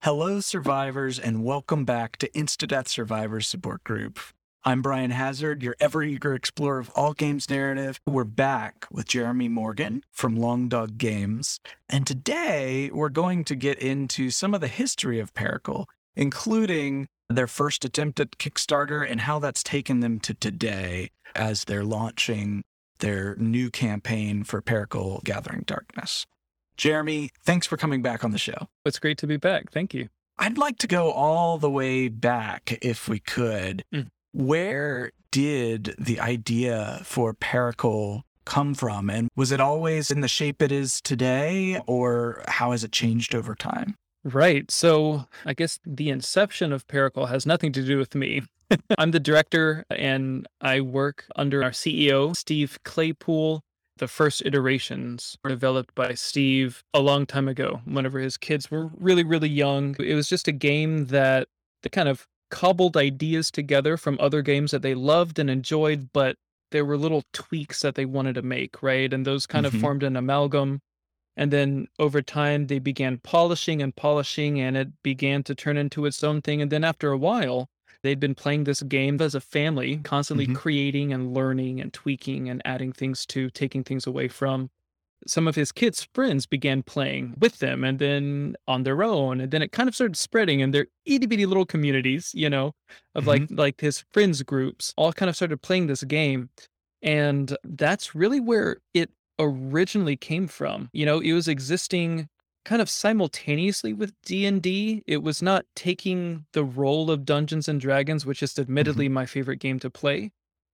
Hello, survivors, and welcome back to Instadeath Survivors Support Group. I'm Brian Hazard, your ever-eager explorer of all games narrative. We're back with Jeremy Morgan from Long Dog Games, and today we're going to get into some of the history of Paracle, including their first attempt at Kickstarter and how that's taken them to today as they're launching their new campaign for Paracle Gathering Darkness. Jeremy, thanks for coming back on the show. It's great to be back. Thank you. I'd like to go all the way back, if we could. Where did the idea for Paracle come from? And was it always in the shape it is today, or how has it changed over time? Right. So I guess the inception of Paracle has nothing to do with me. I'm the director, and I work under our CEO, Steve Claypool. The first iterations were developed by Steve a long time ago, whenever his kids were really, really young. It was just a game that they kind of cobbled ideas together from other games that they loved and enjoyed, but there were little tweaks that they wanted to make, right? And those kind of formed an amalgam. And then over time, they began polishing, and it began to turn into its own thing. And then after a while, they'd been playing this game as a family, constantly creating and learning and tweaking and adding things to, taking things away from. Some of his kids' friends began playing with them and then on their own. And then it kind of started spreading, and their itty bitty little communities, of like his friends groups all kind of started playing this game. And that's really where it originally came from. It was existing kind of simultaneously with D&D. It was not taking the role of Dungeons and Dragons, which is admittedly my favorite game to play.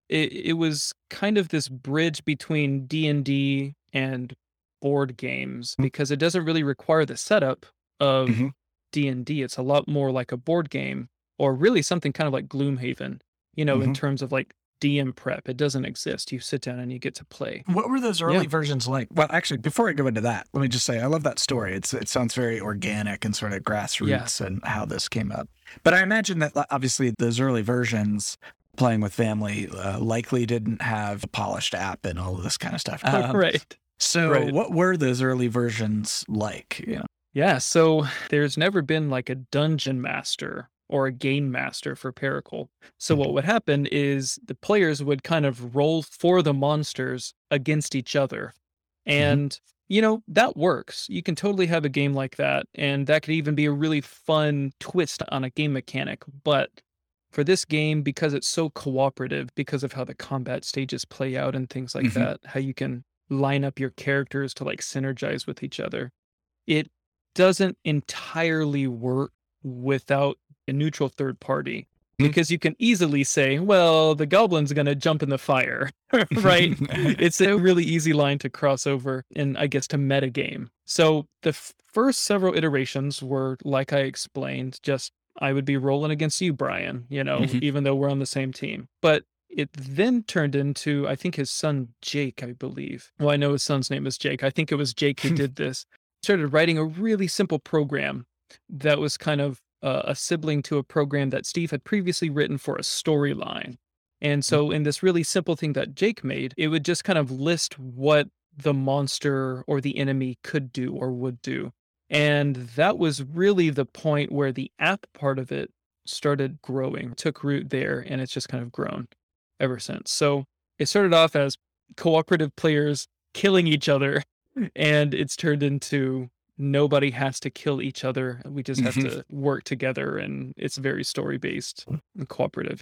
It was kind of this bridge between D&D and board games, because it doesn't really require the setup of D&D. It's a lot more like a board game, or really something kind of like Gloomhaven, in terms of like DM prep. It doesn't exist. You sit down and you get to play. What were those early versions like? Well, actually, before I go into that, let me just say I love that story. It sounds very organic and sort of grassroots and how this came up. But I imagine that obviously those early versions playing with family likely didn't have a polished app and all of this kind of stuff. Right. So what were those early versions like? Yeah, so there's never been like a dungeon master or a game master for Paracle. So what would happen is the players would kind of roll for the monsters against each other. And, that works. You can totally have a game like that. And that could even be a really fun twist on a game mechanic. But for this game, because it's so cooperative, because of how the combat stages play out and things like that, how you can line up your characters to like synergize with each other, it doesn't entirely work without a neutral third party, because you can easily say, well, the goblin's going to jump in the fire, right? It's a really easy line to cross over and I guess to metagame. So the first several iterations were, like I explained, just I would be rolling against you, Brian, even though we're on the same team. But it then turned into, I think his son, Jake, I believe. Well, I know his son's name is Jake. I think it was Jake who did this. Started writing a really simple program that was kind of a sibling to a program that Steve had previously written for a storyline. And so in this really simple thing that Jake made, it would just kind of list what the monster or the enemy could do or would do. And that was really the point where the app part of it started growing, took root there, and it's just kind of grown ever since. So it started off as cooperative players killing each other, and it's turned into nobody has to kill each other. We just have to work together, and it's very story-based and cooperative,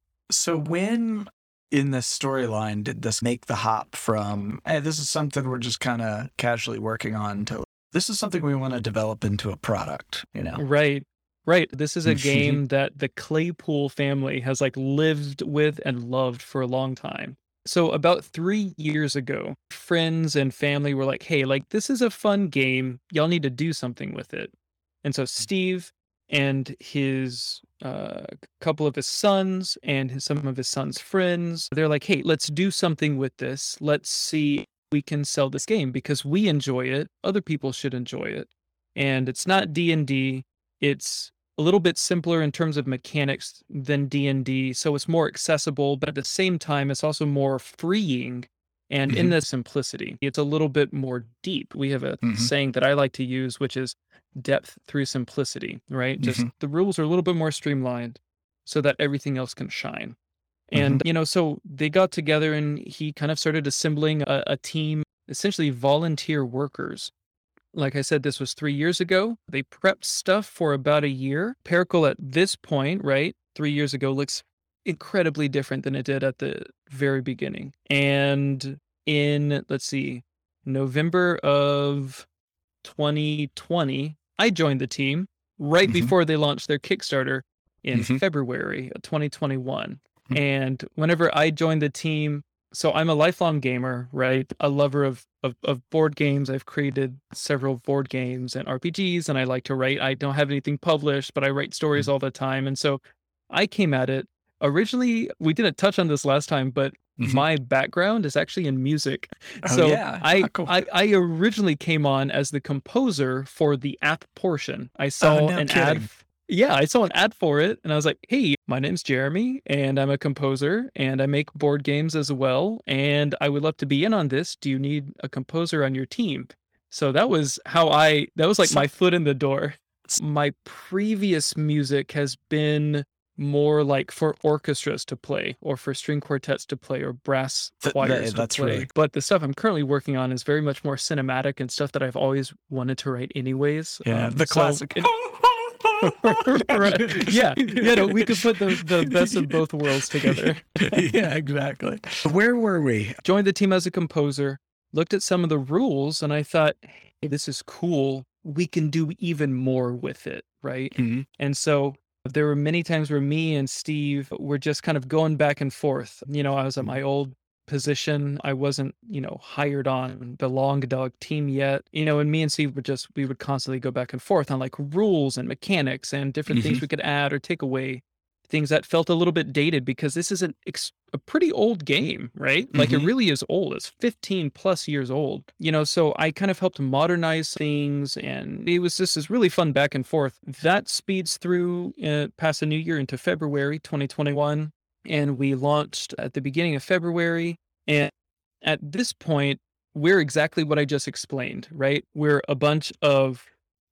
So when in this storyline did this make the hop from, hey, this is something we're just kind of casually working on, to this is something we want to develop into a product, Right. This is a game that the Claypool family has like lived with and loved for a long time. So about 3 years ago, friends and family were like, hey, like, this is a fun game. Y'all need to do something with it. And so Steve and his couple of his sons and some of his sons' friends, they're like, hey, let's do something with this. Let's see if we can sell this game, because we enjoy it. Other people should enjoy it. And it's not D&D. It's a little bit simpler in terms of mechanics than D&D, so it's more accessible, but at the same time, it's also more freeing And in the simplicity, it's a little bit more deep. We have a saying that I like to use, which is depth through simplicity, right? Just the rules are a little bit more streamlined so that everything else can shine. And, so they got together and he kind of started assembling a team, essentially volunteer workers. Like I said, this was 3 years ago. They prepped stuff for about a year. Paracle at this point, right, 3 years ago looks incredibly different than it did at the very beginning. And in, let's see, November of 2020, I joined the team right before they launched their Kickstarter in February of 2021. And whenever I joined the team, so I'm a lifelong gamer, right? A lover of board games. I've created several board games and RPGs, and I like to write. I don't have anything published, but I write stories all the time. And so I came at it. Originally, we didn't touch on this last time, but my background is actually in music. So Cool. I originally came on as the composer for the app portion. I saw an ad. Yeah, I saw an ad for it and I was like, hey, my name's Jeremy and I'm a composer and I make board games as well. And I would love to be in on this. Do you need a composer on your team? So that was that was like my foot in the door. My previous music has been more like for orchestras to play or for string quartets to play or brass choirs to play. Really... But the stuff I'm currently working on is very much more cinematic and stuff that I've always wanted to write anyways. Yeah, the classic. Right. Yeah, no, we could put the best of both worlds together. Yeah, exactly. Where were we? Joined the team as a composer, looked at some of the rules, and I thought, hey, this is cool. We can do even more with it, right? And so there were many times where me and Steve were just kind of going back and forth. I was at my old position. I wasn't, hired on the Long Dog team yet. And me and Steve we would constantly go back and forth on like rules and mechanics and different things we could add or take away, things that felt a little bit dated because this is a pretty old game, right? Like it really is old. It's 15 plus years old, so I kind of helped modernize things and it was just this really fun back and forth. That speeds through past the new year into February 2021. And we launched at the beginning of February. And at this point, we're exactly what I just explained, right? We're a bunch of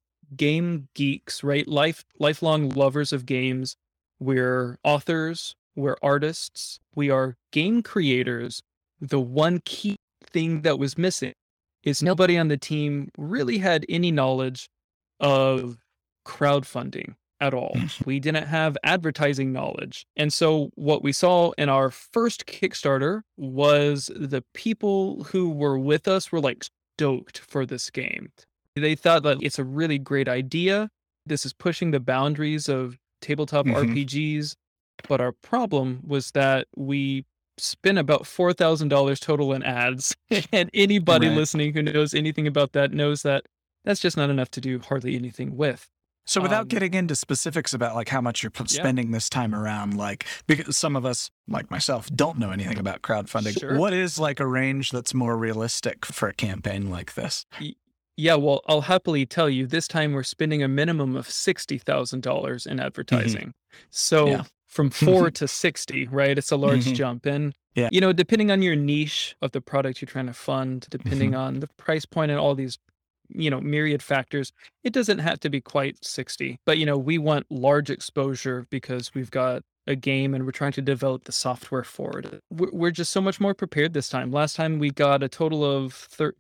game geeks, right? Lifelong lovers of games. We're authors. We're artists. We are game creators. The one key thing that was missing is nobody on the team really had any knowledge of crowdfunding at all. We didn't have advertising knowledge. And so what we saw in our first Kickstarter was the people who were with us were like stoked for this game. They thought that it's a really great idea. This is pushing the boundaries of tabletop RPGs. But our problem was that we spent about $4,000 total in ads. And anybody listening who knows anything about that knows that that's just not enough to do hardly anything with. So without getting into specifics about like how much you're spending this time around, like because some of us, like myself, don't know anything about crowdfunding. What is like a range that's more realistic for a campaign like this? Yeah, well, I'll happily tell you this time we're spending a minimum of $60,000 in advertising. So from 4 to 60, right? It's a large jump. And, depending on your niche of the product you're trying to fund, depending on the price point and all these myriad factors, it doesn't have to be quite 60, but we want large exposure because we've got a game and we're trying to develop the software for it. We're just so much more prepared this time. Last time we got a total of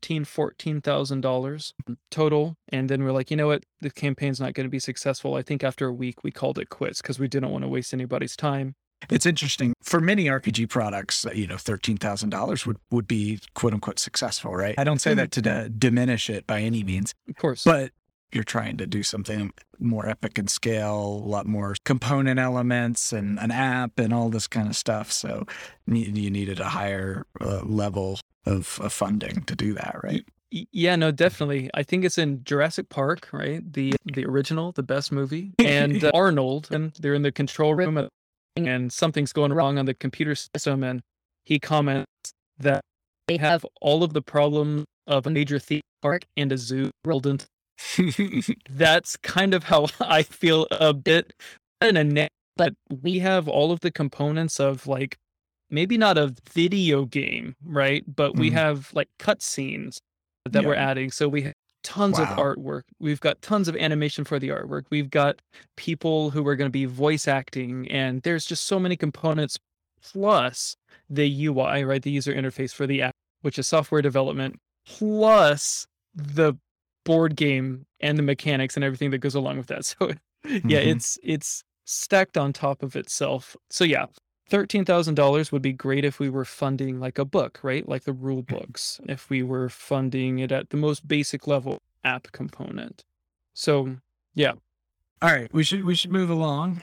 $14,000 total. And then we're like, you know what? The campaign's not going to be successful. I think after a week we called it quits because we didn't want to waste anybody's time. It's interesting. For many RPG products, $13,000 would be quote unquote successful, right? I don't say that to diminish it by any means. Of course. But you're trying to do something more epic in scale, a lot more component elements and an app and all this kind of stuff. So you needed a higher level of funding to do that, right? Yeah, no, definitely. I think it's in Jurassic Park, right? The original, the best movie. And Arnold, and they're in the control room and something's going wrong on the computer system. And he comments that they have all of the problems of a major theme park and a zoo rolled into. That's kind of how I feel a bit in a net, but we have all of the components of like maybe not a video game, right? But we Mhm. have like cutscenes that Yeah. we're adding. So we have tons of Wow. artwork. We've got tons of animation for the artwork. We've got people who are going to be voice acting, and there's just so many components plus the UI, right? The user interface for the app, which is software development, plus the board game and the mechanics and everything that goes along with that. So yeah, Mhm. it's stacked on top of itself. So yeah, $13,000 would be great if we were funding like a book, right? Like the rule books, if we were funding it at the most basic level app component. So, yeah. All right, we should move along.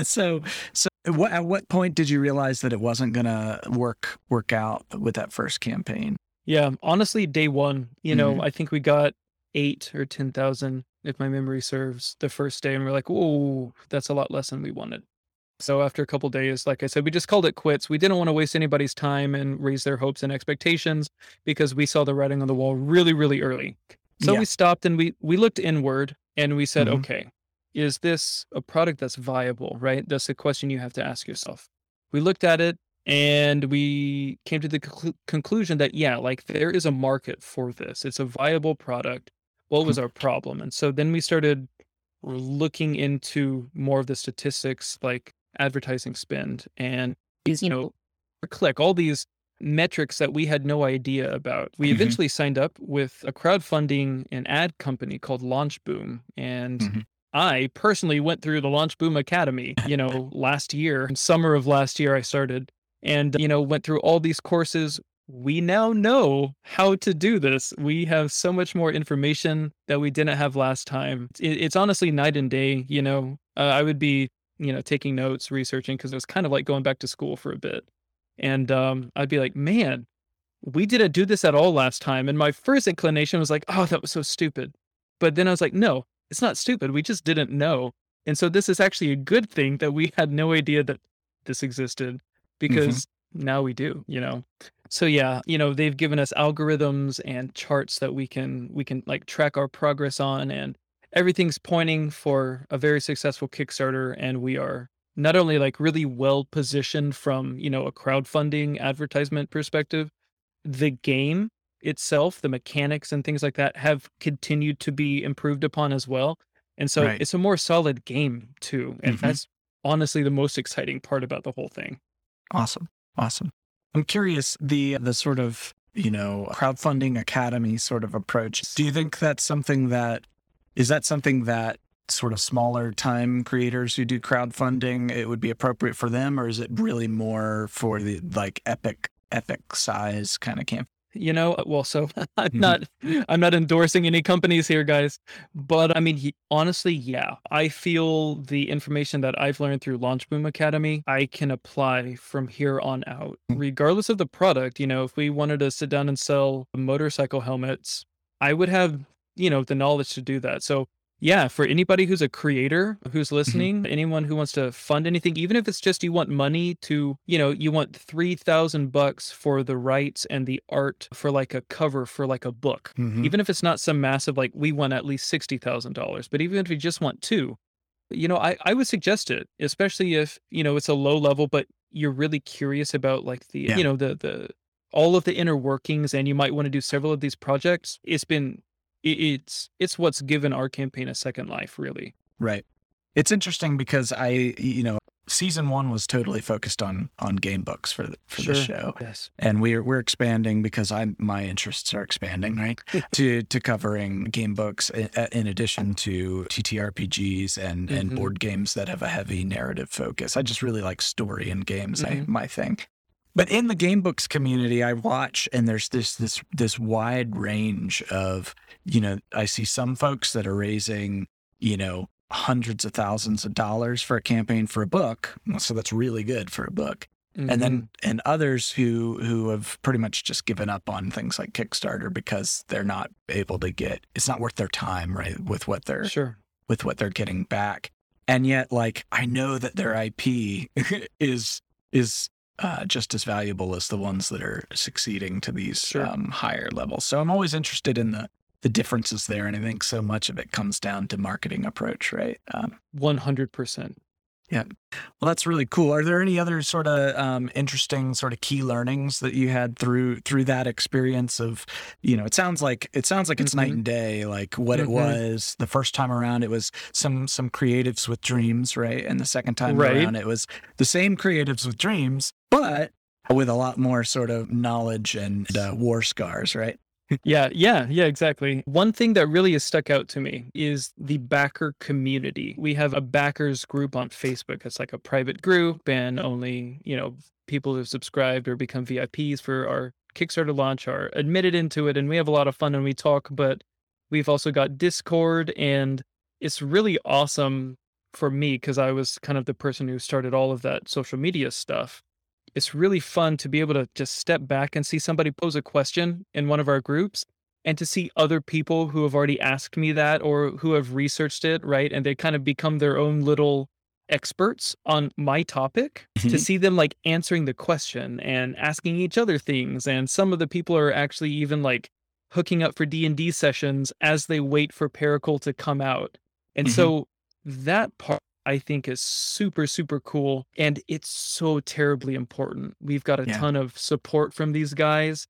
So at what point did you realize that it wasn't gonna work out with that first campaign? Yeah, honestly, day 1, Mhm. I think we got 8 or 10,000 if my memory serves the first day, and we're like, "Whoa, that's a lot less than we wanted." So after a couple days, like I said, we just called it quits. We didn't want to waste anybody's time and raise their hopes and expectations because we saw the writing on the wall really, really early. So Yeah. we stopped and we looked inward and we said, Mhm. okay, is this a product that's viable, right? That's the question you have to ask yourself. We looked at it and we came to the conclusion that, yeah, like there is a market for this. It's a viable product. What was our problem? And so then we started looking into more of the statistics like advertising spend and these, per click, all these metrics that we had no idea about. We Mhm. eventually signed up with a crowdfunding and ad company called LaunchBoom. And Mhm. I personally went through the LaunchBoom Academy, last year, in summer of last year, I started and, went through all these courses. We now know how to do this. We have so much more information that we didn't have last time. It's honestly night and day. I would be, taking notes, researching because it was kind of like going back to school for a bit. And I'd be like, man, we didn't do this at all last time. And my first inclination was like, oh, that was so stupid. But then I was like, no, it's not stupid. We just didn't know. And so this is actually a good thing that we had no idea that this existed Mhm. because now we do. So yeah, they've given us algorithms and charts that we can like track our progress on, and everything's pointing for a very successful Kickstarter, and we are not only like really well positioned from, a crowdfunding advertisement perspective. The game itself, the mechanics and things like that have continued to be improved upon as well, and so Right. it's a more solid game too, and Mhm. that's honestly the most exciting part about the whole thing. Awesome. Awesome. I'm curious, the sort of, crowdfunding academy sort of approach. Do you think that's something that is that something that sort of smaller time creators who do crowdfunding, it would be appropriate for them, or is it really more for the like epic size kind of camp? Well, so I'm Mhm. not I'm not endorsing any companies here, guys, but I mean, honestly, yeah, I feel the information that I've learned through LaunchBoom Academy, I can apply from here on out, regardless of the product. If we wanted to sit down and sell motorcycle helmets, I would have, the knowledge to do that. So yeah, for anybody who's a creator who's Mhm. listening, anyone who wants to fund anything, even if it's just you want money to, you want $3,000 for the rights and the art for like a cover for like a book. Mhm. Even if it's not some massive, like we want at least $60,000, but even if you just want two, I would suggest it, especially if, it's a low level, but you're really curious about like the, Yeah. all of the inner workings and you might want to do several of these projects. It's what's given our campaign a second life, really. Right. It's interesting because season one was totally focused on game books for the Sure. show, Yes. and we're expanding because my interests are expanding, right? To covering game books in addition to TTRPGs and Mhm. board games that have a heavy narrative focus. I just really like story in games. Mhm. My thing. But in the game books community, I watch, and there's this wide range of, I see some folks that are raising, hundreds of thousands of dollars for a campaign for a book. So that's really good for a book. And then Mhm. and others who have pretty much just given up on things like Kickstarter because they're not able to get, it's not worth their time, right, Sure. with what they're getting back. And yet, like, I know that their IP is just as valuable as the ones that are succeeding to these Sure. higher levels. So I'm always interested in the differences there, and I think so much of it comes down to marketing approach, right? 100%. Yeah. Well, that's really cool. Are there any other sort of interesting sort of key learnings that you had through that experience of, it sounds like it's night and day, like what it was the first time around. It was some creatives with dreams, right? And the second time around, it was the same creatives with dreams, but with a lot more sort of knowledge and war scars, right? Yeah, exactly. One thing that really has stuck out to me is the backer community. We have a backers group on Facebook. It's like a private group, and only, people who have subscribed or become VIPs for our Kickstarter launch are admitted into it, and we have a lot of fun and we talk, but we've also got Discord, and it's really awesome for me because I was kind of the person who started all of that social media stuff. It's really fun to be able to just step back and see somebody pose a question in one of our groups and to see other people who have already asked me that or who have researched it, right? And they kind of become their own little experts on my topic, to see them like answering the question and asking each other things. And some of the people are actually even like hooking up for D&D sessions as they wait for Paracle to come out. And so that part, I think, is super, super cool. And it's so terribly important. We've got a ton of support from these guys.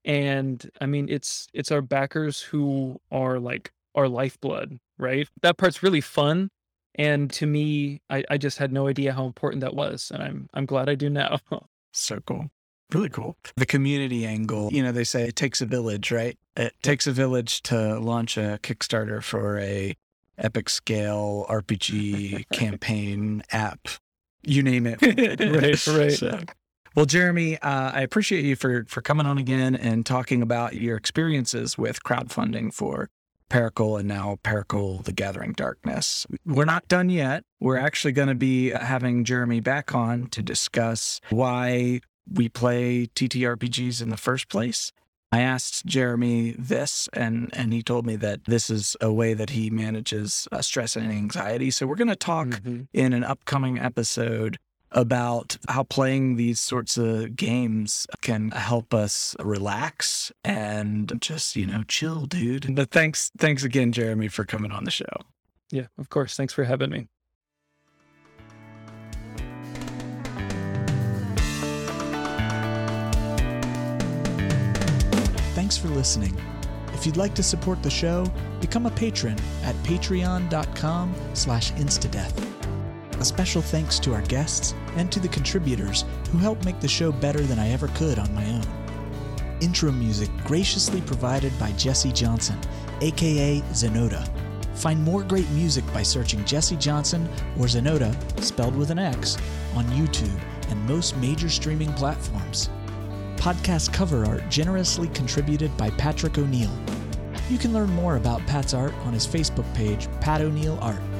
And I mean, it's our backers who are like our lifeblood, right? That part's really fun. And to me, I just had no idea how important that was. And I'm glad I do now. So cool. Really cool. The community angle, they say it takes a village, right? It takes a village to launch a Kickstarter for a epic scale RPG campaign app, you name it. Right. So, well, Jeremy, I appreciate you for coming on again and talking about your experiences with crowdfunding for Paracle and now Paracle: The Gathering Darkness. We're not done yet. We're actually going to be having Jeremy back on to discuss why we play TTRPGs in the first place. I asked Jeremy this, and he told me that this is a way that he manages stress and anxiety. So we're going to talk in an upcoming episode about how playing these sorts of games can help us relax and just, chill, dude. But thanks again, Jeremy, for coming on the show. Yeah, of course. Thanks for having me. Thanks for listening. If you'd like to support the show, become a patron at patreon.com/instadeath. A special thanks to our guests and to the contributors who help make the show better than I ever could on my own. Intro music graciously provided by Jesse Johnson, aka Zenota. Find more great music by searching Jesse Johnson or Zenota, spelled with an X, on YouTube and most major streaming platforms. Podcast cover art generously contributed by Patrick O'Neill. You can learn more about Pat's art on his Facebook page, Pat O'Neill Art.